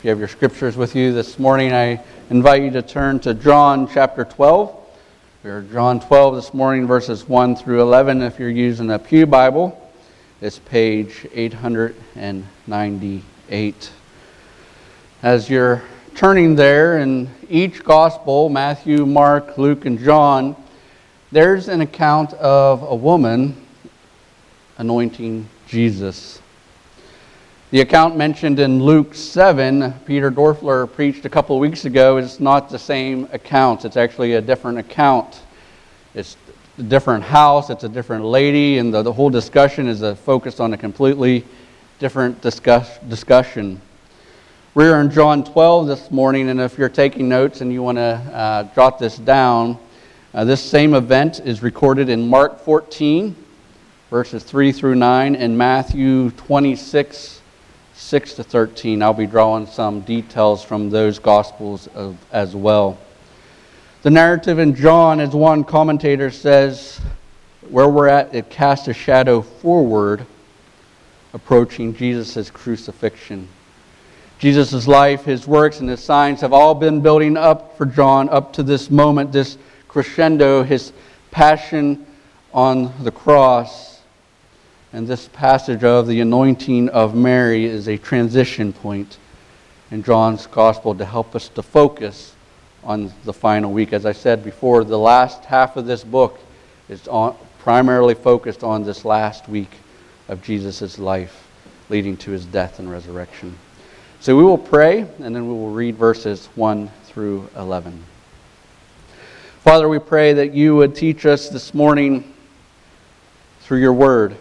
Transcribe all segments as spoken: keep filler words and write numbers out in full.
you have your scriptures with you this morning, I invite you to turn to John chapter twelve. We're John twelve this morning, verses one through eleven. If you're using a Pew Bible, it's page eight hundred ninety-eight. As you're turning there, in each gospel, Matthew, Mark, Luke, and John, there's an account of a woman anointing Jesus. The account mentioned in Luke seven, Peter Dorfler preached a couple of weeks ago, is not the same account. It's actually a different account. It's a different house, it's a different lady, and the, the whole discussion is a, focused on a completely different discuss, discussion. We're in John twelve this morning, and if you're taking notes and you want to uh, jot this down, uh, this same event is recorded in Mark fourteen, verses three through nine, and Matthew twenty-six, six to thirteen. I'll be drawing some details from those Gospels of, as well. The narrative in John, as one commentator says, where we're at, it casts a shadow forward, approaching Jesus' crucifixion. Jesus' life, his works, and his signs have all been building up for John up to this moment, this crescendo, his passion on the cross. And this passage of the anointing of Mary is a transition point in John's Gospel to help us to focus on the final week. As I said before, the last half of this book is on, primarily focused on this last week of Jesus' life, leading to his death and resurrection. So we will pray, and then we will read verses one through eleven. Father, we pray that you would teach us this morning through your word.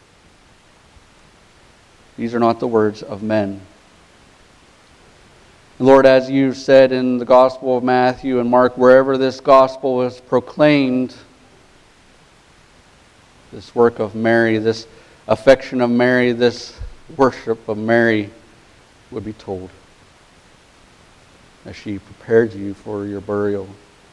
These are not the words of men. Lord, as you said in the Gospel of Matthew and Mark, wherever this gospel is proclaimed, this work of Mary, this affection of Mary, this worship of Mary would be told as she prepared you for your burial.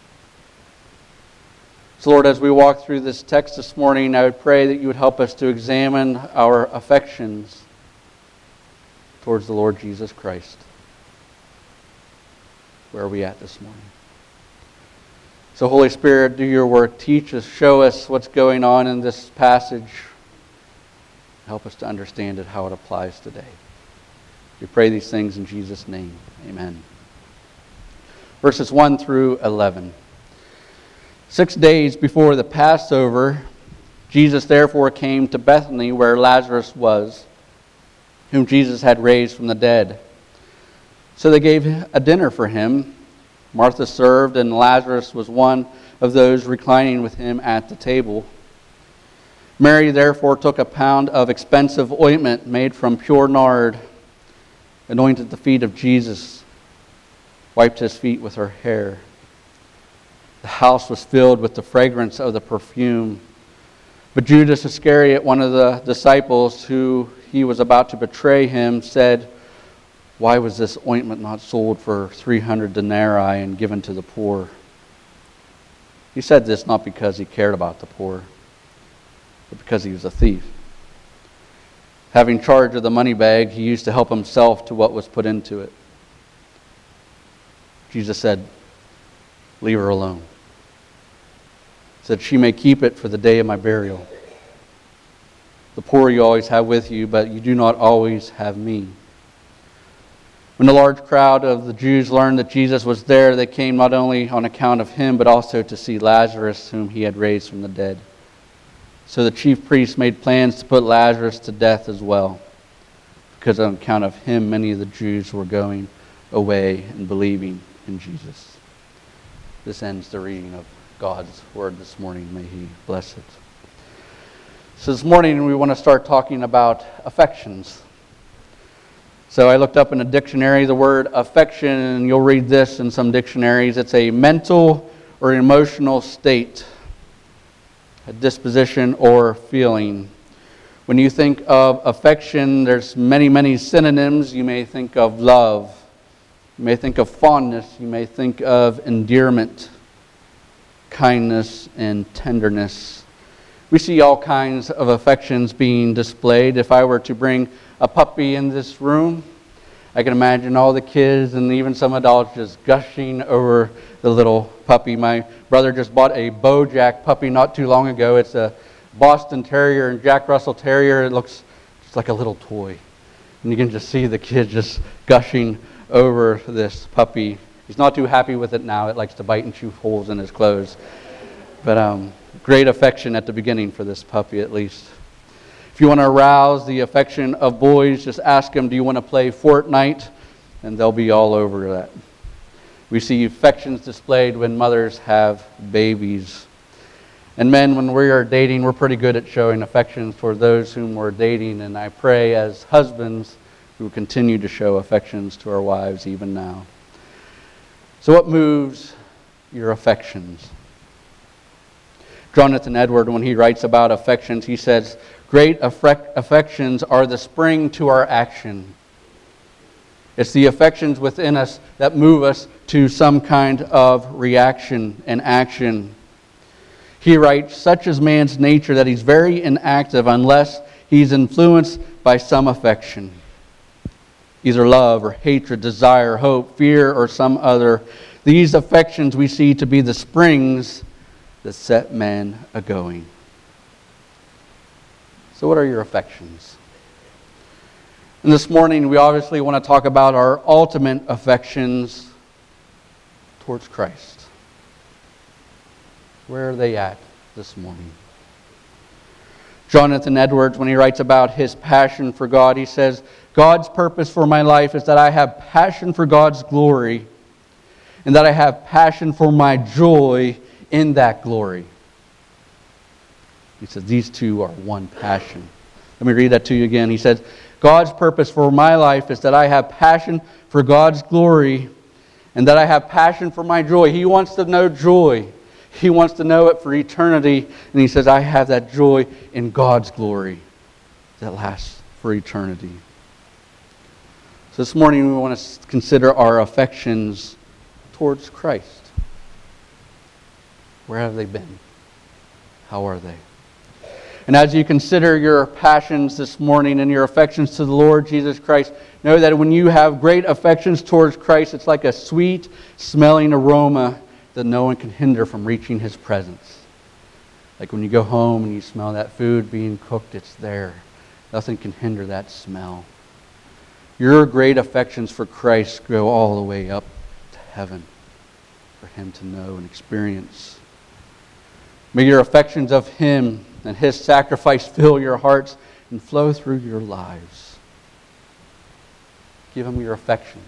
So Lord, as we walk through this text this morning, I would pray that you would help us to examine our affections towards the Lord Jesus Christ. Where are we at this morning? So Holy Spirit, do your work. Teach us, show us what's going on in this passage. Help us to understand it, how it applies today. We pray these things in Jesus' name. Amen. Verses one through eleven. Six days before the Passover, Jesus therefore came to Bethany where Lazarus was, whom Jesus had raised from the dead. So they gave a dinner for him. Martha served, and Lazarus was one of those reclining with him at the table. Mary therefore took a pound of expensive ointment made from pure nard, anointed the feet of Jesus, wiped his feet with her hair. The house was filled with the fragrance of the perfume. But Judas Iscariot, one of the disciples who he was about to betray him, said, "Why was this ointment not sold for three hundred denarii and given to the poor?" He said this not because he cared about the poor, but because he was a thief. Having charge of the money bag, he used to help himself to what was put into it. Jesus said, "Leave her alone." He said, "She may keep it for the day of my burial. The poor you always have with you, but you do not always have me." When the large crowd of the Jews learned that Jesus was there, they came not only on account of him, but also to see Lazarus, whom he had raised from the dead. So the chief priests made plans to put Lazarus to death as well, because on account of him, many of the Jews were going away and believing in Jesus. This ends the reading of God's word this morning. May he bless it. So this morning we want to start talking about affections. So I looked up in a dictionary the word affection, and you'll read this in some dictionaries. It's a mental or emotional state, a disposition or feeling. When you think of affection, there's many, many synonyms. You may think of love. You may think of fondness. You may think of endearment, kindness, and tenderness. We see all kinds of affections being displayed. If I were to bring a puppy in this room, I can imagine all the kids and even some adults just gushing over the little puppy. My brother just bought a Bojack puppy not too long ago. It's a Boston Terrier and Jack Russell Terrier. It looks just like a little toy. And you can just see the kid just gushing over this puppy. He's not too happy with it now. It likes to bite and chew holes in his clothes. But um, great affection at the beginning for this puppy, at least. If you want to arouse the affection of boys, just ask them, do you want to play Fortnite? And they'll be all over that. We see affections displayed when mothers have babies. And men, when we are dating, we're pretty good at showing affection for those whom we're dating. And I pray as husbands, we will continue to show affections to our wives even now. So what moves your affections? Jonathan Edwards, when he writes about affections, he says, great affections are the spring to our action. It's the affections within us that move us to some kind of reaction and action. He writes, such is man's nature that he's very inactive unless he's influenced by some affection. Either love or hatred, desire, hope, fear, or some other. These affections we see to be the springs that set man a-going. So what are your affections? And this morning we obviously want to talk about our ultimate affections towards Christ. Where are they at this morning? Jonathan Edwards, when he writes about his passion for God, he says, God's purpose for my life is that I have passion for God's glory and that I have passion for my joy in that glory. He says these two are one passion. Let me read that to you again. He says, God's purpose for my life is that I have passion for God's glory and that I have passion for my joy. He wants to know joy. He wants to know it for eternity. And he says, I have that joy in God's glory that lasts for eternity. So this morning we want to consider our affections towards Christ. Where have they been? How are they? And as you consider your passions this morning and your affections to the Lord Jesus Christ, know that when you have great affections towards Christ, it's like a sweet smelling aroma that no one can hinder from reaching His presence. Like when you go home and you smell that food being cooked, it's there. Nothing can hinder that smell. Your great affections for Christ go all the way up to heaven for Him to know and experience. May your affections of Him and His sacrifice fill your hearts and flow through your lives. Give Him your affections.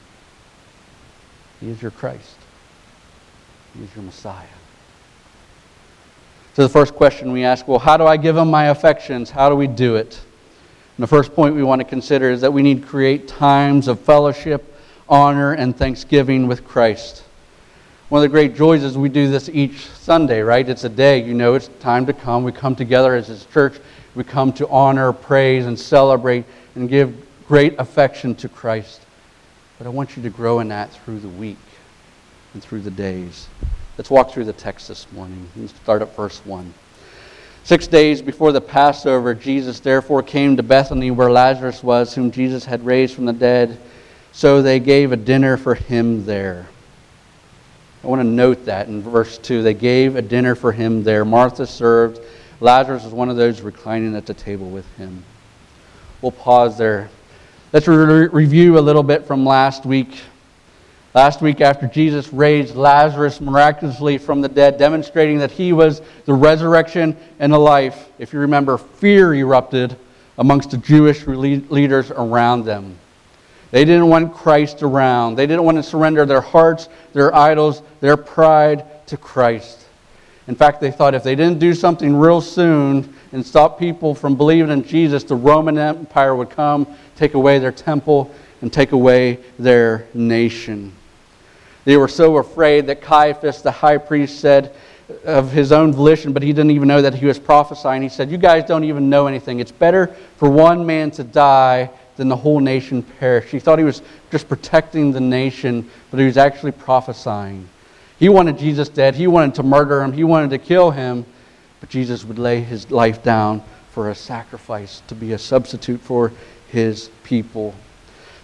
He is your Christ. He is your Messiah. So the first question we ask, well, how do I give Him my affections? How do we do it? And the first point we want to consider is that we need to create times of fellowship, honor, and thanksgiving with Christ. One of the great joys is we do this each Sunday, right? It's a day, you know, it's time to come. We come together as His church. We come to honor, praise, and celebrate and give great affection to Christ. But I want you to grow in that through the week and through the days. Let's walk through the text this morning. Let's start at verse one. Six days before the Passover, Jesus therefore came to Bethany where Lazarus was, whom Jesus had raised from the dead. So they gave a dinner for him there. I want to note that in verse two. They gave a dinner for him there. Martha served. Lazarus was one of those reclining at the table with him. We'll pause there. Let's re- review a little bit from last week. Last week, after Jesus raised Lazarus miraculously from the dead, demonstrating that He was the resurrection and the life, if you remember, fear erupted amongst the Jewish leaders around them. They didn't want Christ around. They didn't want to surrender their hearts, their idols, their pride to Christ. In fact, they thought if they didn't do something real soon and stop people from believing in Jesus, the Roman Empire would come, take away their temple, and take away their nation. They were so afraid that Caiaphas, the high priest, said of his own volition, but he didn't even know that he was prophesying. He said, you guys don't even know anything. It's better for one man to die than the whole nation perish. He thought he was just protecting the nation, but he was actually prophesying. He wanted Jesus dead. He wanted to murder him. He wanted to kill him, but Jesus would lay his life down for a sacrifice to be a substitute for his people.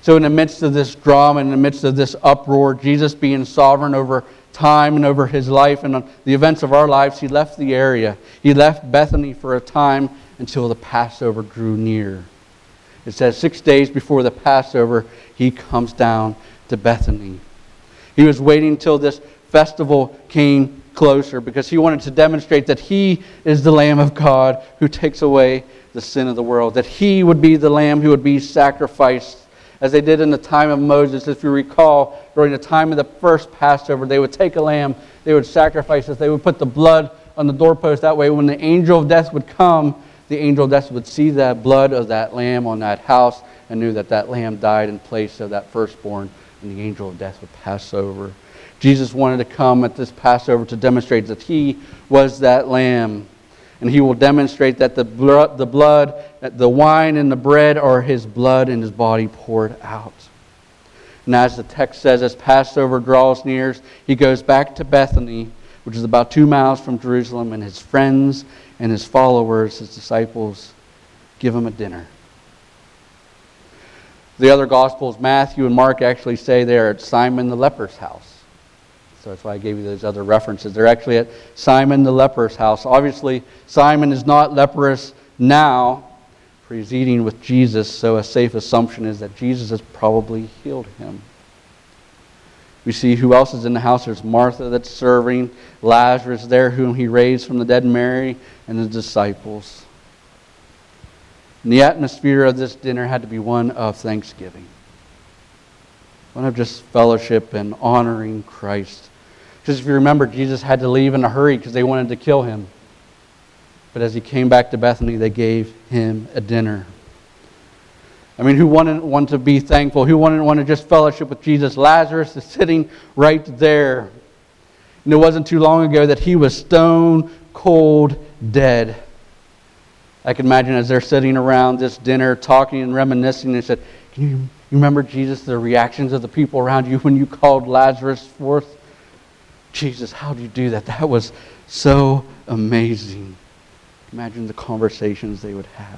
So in the midst of this drama, in the midst of this uproar, Jesus being sovereign over time and over his life and the events of our lives, he left the area. He left Bethany for a time until the Passover drew near. It says six days before the Passover, he comes down to Bethany. He was waiting till this festival came closer because he wanted to demonstrate that he is the Lamb of God who takes away the sin of the world, that he would be the Lamb who would be sacrificed as they did in the time of Moses. If you recall, during the time of the first Passover, they would take a lamb, they would sacrifice it, they would put the blood on the doorpost. That way, when the angel of death would come, the angel of death would see that blood of that lamb on that house and knew that that lamb died in place of that firstborn, and the angel of death would pass over. Jesus wanted to come at this Passover to demonstrate that he was that lamb. And he will demonstrate that the blood, the blood, that the wine and the bread are his blood and his body poured out. And as the text says, as Passover draws near, he goes back to Bethany, which is about two miles from Jerusalem, and his friends and his followers, his disciples, give him a dinner. The other Gospels, Matthew and Mark, actually say they're at Simon the leper's house. So that's why I gave you those other references. They're actually at Simon the leper's house. Obviously, Simon is not leprous now, for he's eating with Jesus, so a safe assumption is that Jesus has probably healed him. We see who else is in the house. There's Martha that's serving, Lazarus there, whom he raised from the dead, Mary, and the disciples. And the atmosphere of this dinner had to be one of thanksgiving, one of just fellowship and honoring Christ. Because if you remember, Jesus had to leave in a hurry because they wanted to kill him. But as he came back to Bethany, they gave him a dinner. I mean, who wouldn't want to be thankful? Who wouldn't want to just fellowship with Jesus? Lazarus is sitting right there. And it wasn't too long ago that he was stone cold dead. I can imagine as they're sitting around this dinner, talking and reminiscing, they said, can you, you remember, Jesus, the reactions of the people around you when you called Lazarus forth? Jesus, how did you do that? That was so amazing. Imagine the conversations they would have.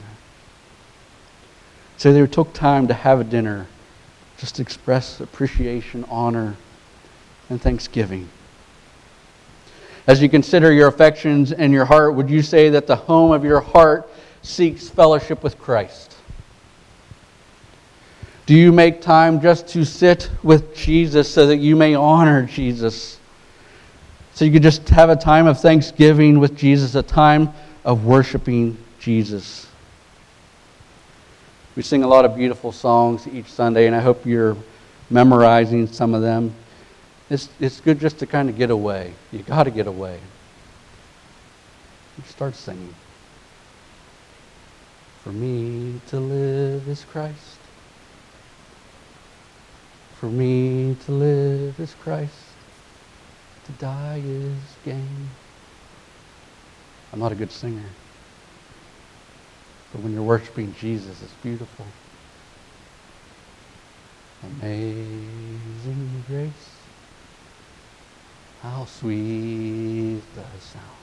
So they took time to have a dinner, just to express appreciation, honor, and thanksgiving. As you consider your affections and your heart, would you say that the home of your heart seeks fellowship with Christ? Do you make time just to sit with Jesus so that you may honor Jesus? So you could just have a time of thanksgiving with Jesus, a time of worshiping Jesus. We sing a lot of beautiful songs each Sunday, and I hope you're memorizing some of them. It's, it's good just to kind of get away. You got to get away. You start singing. For me to live is Christ. For me to live is Christ. To die is gain. I'm not a good singer. But when you're worshiping Jesus, it's beautiful. Amazing grace. How sweet the sound.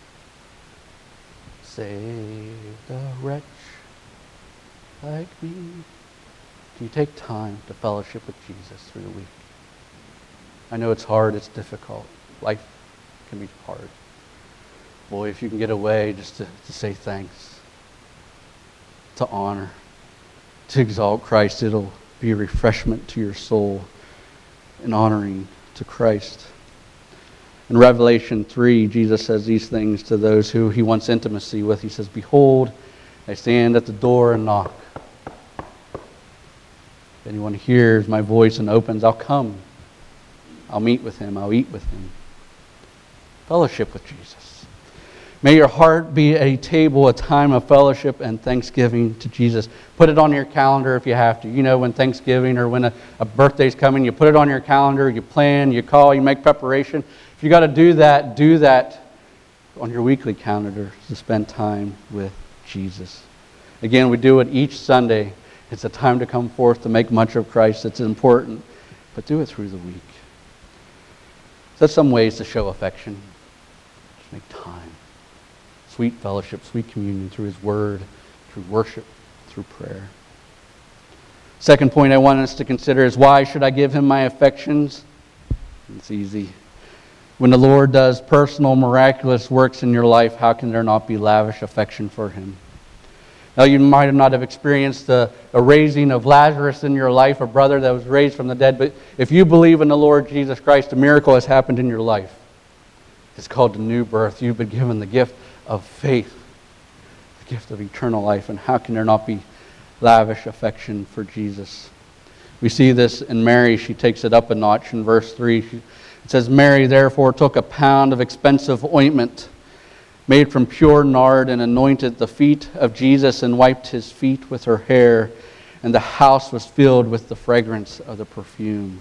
Saved a wretch like me. Do you take time to fellowship with Jesus through the week? I know it's hard, it's difficult. Life can be hard. Boy, if you can get away just to, to say thanks, to honor, to exalt Christ, it'll be a refreshment to your soul in honoring to Christ. In Revelation three, Jesus says these things to those who he wants intimacy with. He says, behold, I stand at the door and knock. If anyone hears my voice and opens, I'll come. I'll meet with him. I'll eat with him. Fellowship with Jesus. May your heart be a table, a time of fellowship and thanksgiving to Jesus. Put it on your calendar if you have to. You know, when Thanksgiving or when a, a birthday's coming, you put it on your calendar, you plan, you call, you make preparation. If you got to do that, do that on your weekly calendar to spend time with Jesus. Again, we do it each Sunday. It's a time to come forth to make much of Christ. It's important, but do it through the week. So that's some ways to show affection. Just make time. Sweet fellowship, sweet communion through his word, through worship, through prayer. Second point I want us to consider is, why should I give him my affections? It's easy. When the Lord does personal, miraculous works in your life, how can there not be lavish affection for him? Now, you might not have experienced a, a raising of Lazarus in your life, a brother that was raised from the dead, but if you believe in the Lord Jesus Christ, a miracle has happened in your life. It's called the new birth. You've been given the gift of faith, the gift of eternal life, and how can there not be lavish affection for Jesus? We see this in Mary. She takes it up a notch in verse three. It says, Mary therefore took a pound of expensive ointment made from pure nard and anointed the feet of Jesus and wiped his feet with her hair, and the house was filled with the fragrance of the perfume.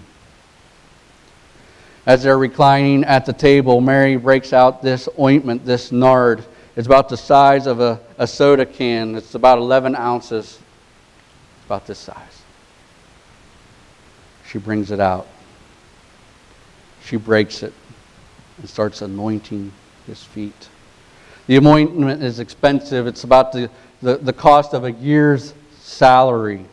As they're reclining at the table, Mary breaks out this ointment, this nard. It's about the size of a, a soda can. It's about eleven ounces. About this size. She brings it out. She breaks it and starts anointing his feet. The anointment is expensive. It's about the, the, the cost of a year's salary.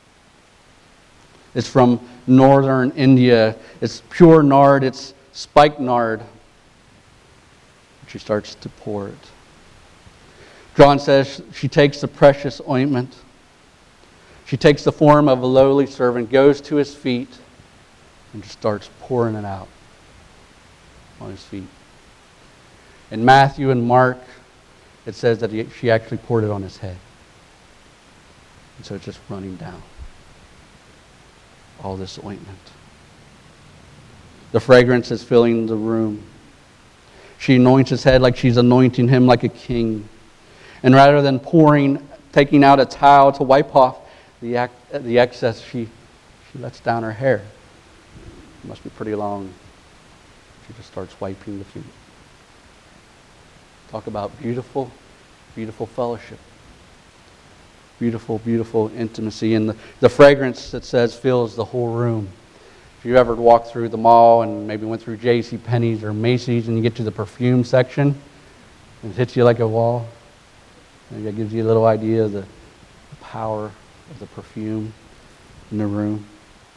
It's from northern India. It's pure nard. It's spikenard. She starts to pour it. John says she takes the precious ointment. She takes the form of a lowly servant, goes to his feet, and just starts pouring it out on his feet. In Matthew and Mark, it says that he, she actually poured it on his head. And so it's just running down. All this ointment. The fragrance is filling the room. She anoints his head like she's anointing him like a king. And rather than pouring, taking out a towel to wipe off the ac- the excess, she, she lets down her hair. It must be pretty long. She just starts wiping the feet. Talk about beautiful, beautiful fellowship. Beautiful, beautiful intimacy. And the, the fragrance, it says, fills the whole room. If you ever walked through the mall and maybe went through J C Penney's or Macy's and you get to the perfume section, and it hits you like a wall, maybe that gives you a little idea of the, the power of the perfume in the room.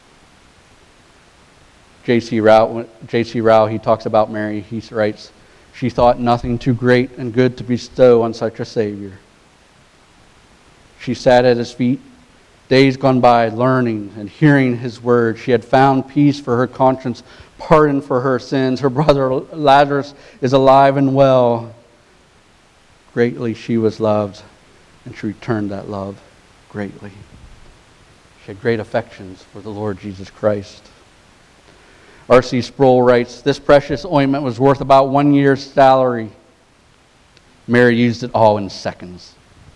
J C Rao, J C Rao, he talks about Mary. He writes, she thought nothing too great and good to bestow on such a Savior. She sat at his feet, days gone by, learning and hearing his word. She had found peace for her conscience, pardon for her sins. Her brother Lazarus is alive and well. Greatly she was loved, and she returned that love greatly. She had great affections for the Lord Jesus Christ. R C Sproul writes, this precious ointment was worth about one year's salary. Mary used it all in seconds.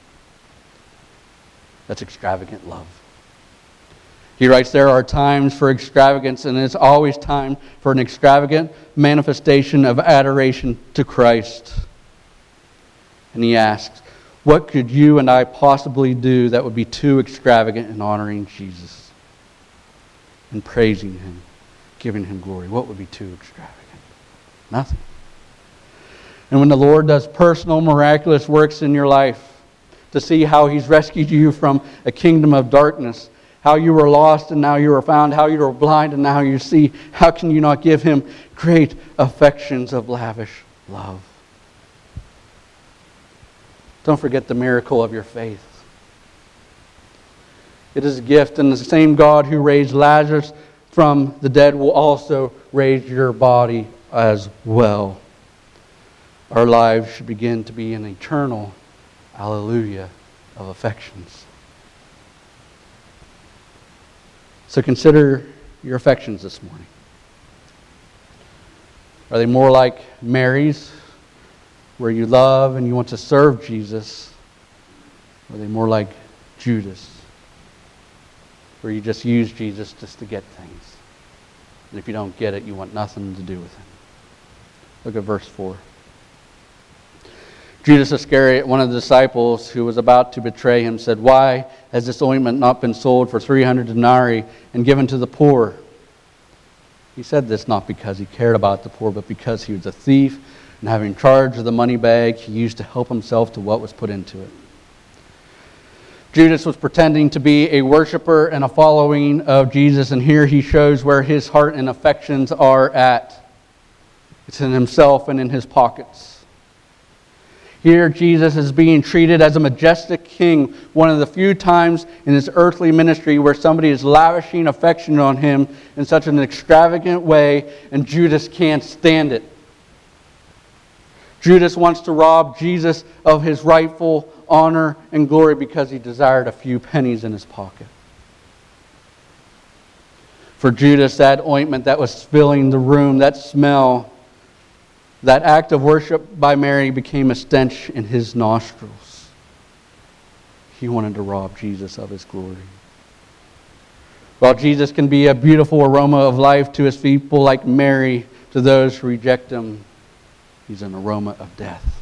That's extravagant love. He writes, there are times for extravagance, and it's always time for an extravagant manifestation of adoration to Christ. And he asks, what could you and I possibly do that would be too extravagant in honoring Jesus and praising him, giving him glory? What would be too extravagant? Nothing. And when the Lord does personal, miraculous works in your life, to see how he's rescued you from a kingdom of darkness, how you were lost and now you are found, how you were blind and now you see, how can you not give him great affections of lavish love? Don't forget the miracle of your faith. It is a gift, and the same God who raised Lazarus from the dead will also raise your body as well. Our lives should begin to be an eternal hallelujah of affections. So consider your affections this morning. Are they more like Mary's, where you love and you want to serve Jesus? Or are they more like Judas, where you just use Jesus just to get things? And if you don't get it, you want nothing to do with him. Look at verse four. Judas Iscariot, one of the disciples who was about to betray him, said, why has this ointment not been sold for three hundred denarii and given to the poor? He said this not because he cared about the poor, but because he was a thief, and having charge of the money bag, he used to help himself to what was put into it. Judas was pretending to be a worshiper and a following of Jesus, and here he shows where his heart and affections are at. It's in himself and in his pockets. Here Jesus is being treated as a majestic king, one of the few times in his earthly ministry where somebody is lavishing affection on him in such an extravagant way, and Judas can't stand it. Judas wants to rob Jesus of his rightful honor and glory because he desired a few pennies in his pocket. For Judas, that ointment that was filling the room, that smell, that act of worship by Mary became a stench in his nostrils. He wanted to rob Jesus of his glory. While Jesus can be a beautiful aroma of life to his people, like Mary to those who reject him, he's an aroma of death.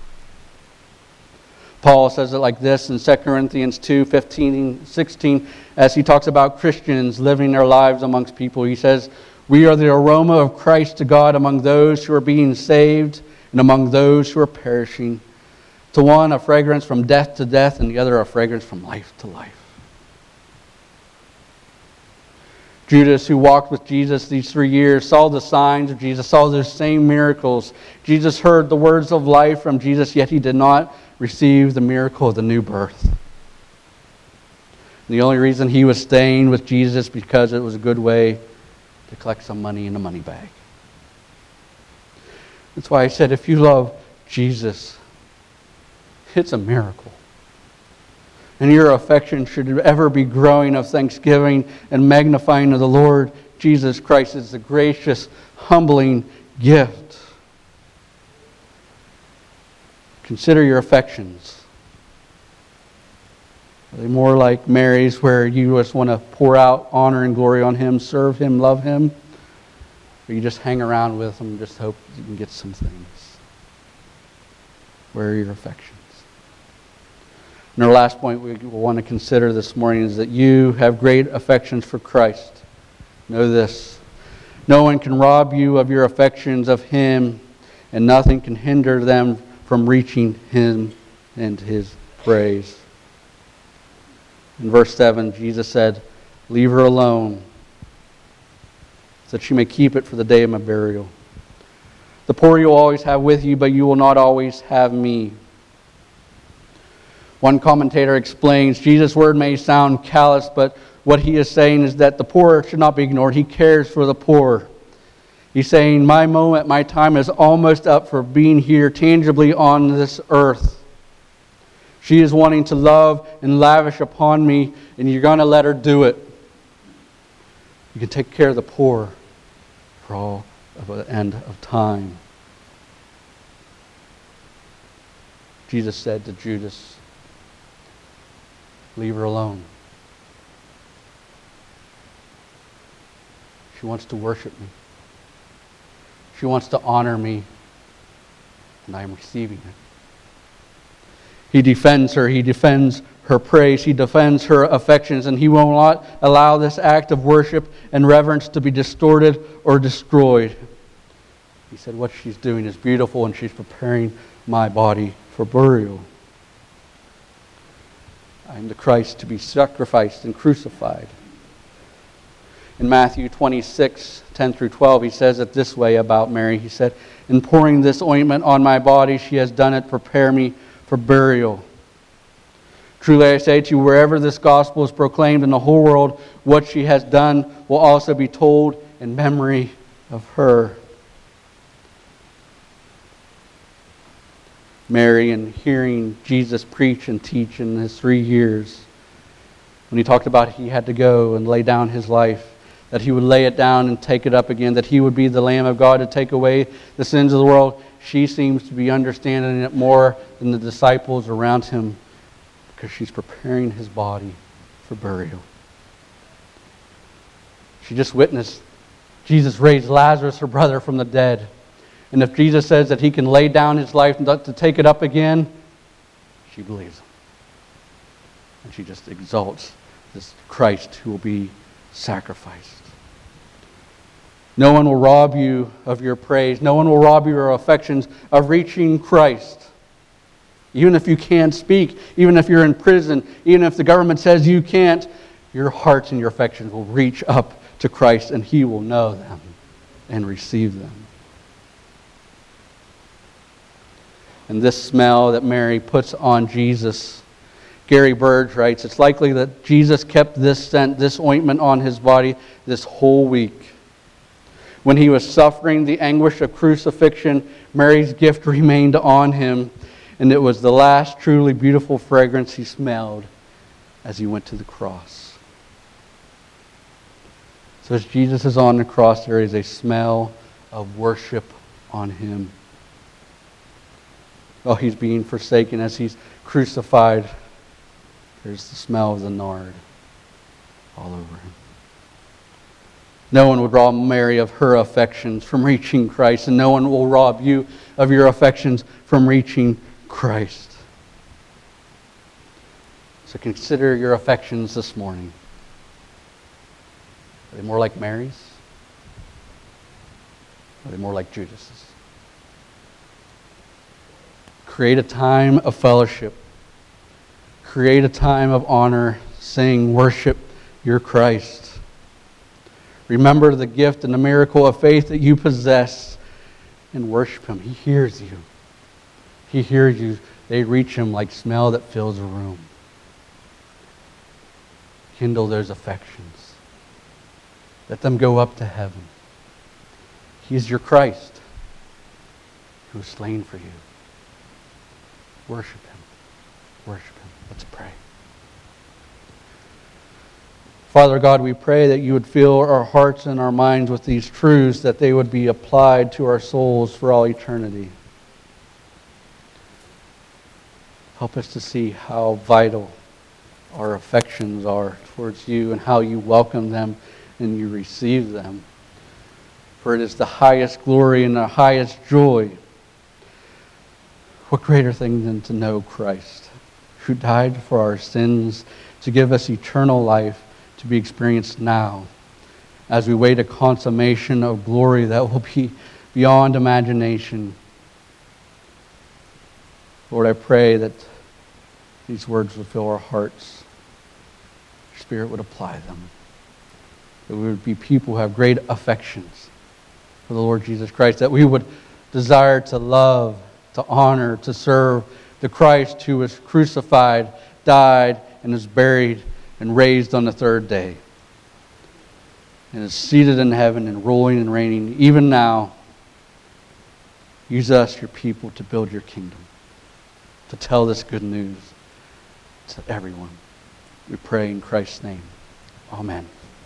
Paul says it like this in Second Corinthians two, fifteen and sixteen, as he talks about Christians living their lives amongst people. He says, "We are the aroma of Christ to God among those who are being saved and among those who are perishing. To one, a fragrance from death to death, and the other, a fragrance from life to life." Judas, who walked with Jesus these three years, saw the signs of Jesus, saw those same miracles. Jesus heard the words of life from Jesus, yet he did not receive the miracle of the new birth. And the only reason he was staying with Jesus because it was a good way to collect some money in a money bag. That's why I said, if you love Jesus, it's a miracle. And your affection should ever be growing of thanksgiving and magnifying of the Lord Jesus Christ as the gracious, humbling gift. Consider your affections. Are they more like Mary's, where you just want to pour out honor and glory on Him, serve Him, love Him? Or you just hang around with Him and just hope you can get some things? Where are your affections? And our last point we want to consider this morning is that you have great affections for Christ. Know this. No one can rob you of your affections of Him, and nothing can hinder them from reaching Him and His praise. In verse seven, Jesus said, "Leave her alone, so that she may keep it for the day of my burial. The poor you will always have with you, but you will not always have me." One commentator explains, Jesus' word may sound callous, but what he is saying is that the poor should not be ignored. He cares for the poor. He's saying, my moment, my time is almost up for being here tangibly on this earth. She is wanting to love and lavish upon me, and you're going to let her do it. You can take care of the poor for all of the end of time. Jesus said to Judas, leave her alone. She wants to worship me. She wants to honor me, and I am receiving it. He defends her. He defends her praise. He defends her affections, and He will not allow this act of worship and reverence to be distorted or destroyed. He said what she's doing is beautiful, and she's preparing my body for burial. I am the Christ to be sacrificed and crucified. In Matthew twenty-six, ten through twelve, He says it this way about Mary. He said, "In pouring this ointment on my body, she has done it, prepare me for burial. Truly I say to you, wherever this gospel is proclaimed in the whole world, what she has done will also be told in memory of her." Mary, in hearing Jesus preach and teach in His three years, when He talked about He had to go and lay down His life, that He would lay it down and take it up again, that He would be the Lamb of God to take away the sins of the world, she seems to be understanding it more than the disciples around Him, because she's preparing His body for burial. She just witnessed Jesus raise Lazarus, her brother, from the dead. And if Jesus says that He can lay down His life to take it up again, she believes Him. And she just exalts this Christ who will be sacrificed. No one will rob you of your praise. No one will rob your affections of reaching Christ. Even if you can't speak, even if you're in prison, even if the government says you can't, your hearts and your affections will reach up to Christ and He will know them and receive them. And this smell that Mary puts on Jesus, Gary Burge writes, it's likely that Jesus kept this scent, this ointment on His body this whole week. When He was suffering the anguish of crucifixion, Mary's gift remained on Him, and it was the last truly beautiful fragrance He smelled as He went to the cross. So as Jesus is on the cross, there is a smell of worship on Him. While He's being forsaken, as He's crucified, there's the smell of the nard all over Him. No one would rob Mary of her affections from reaching Christ, and no one will rob you of your affections from reaching Christ. So consider your affections this morning. Are they more like Mary's? Or are they more like Judas's? Create a time of fellowship. Create a time of honor, saying, worship your Christ. Remember the gift and the miracle of faith that you possess and worship Him. He hears you. He hears you. They reach Him like smell that fills a room. Kindle those affections. Let them go up to heaven. He is your Christ who was slain for you. Worship Him. Worship Him. Let's pray. Father God, we pray that You would fill our hearts and our minds with these truths, that they would be applied to our souls for all eternity. Help us to see how vital our affections are towards You and how You welcome them and You receive them. For it is the highest glory and the highest joy. What greater thing than to know Christ, who died for our sins to give us eternal life to be experienced now, as we wait a consummation of glory that will be beyond imagination. Lord, I pray that these words would fill our hearts. Your Spirit would apply them. That we would be people who have great affections for the Lord Jesus Christ. That we would desire to love, to honor, to serve the Christ who was crucified, died, and is buried and raised on the third day. And is seated in heaven and ruling and reigning even now. Use us, Your people, to build Your kingdom. To tell this good news to everyone. We pray in Christ's name. Amen.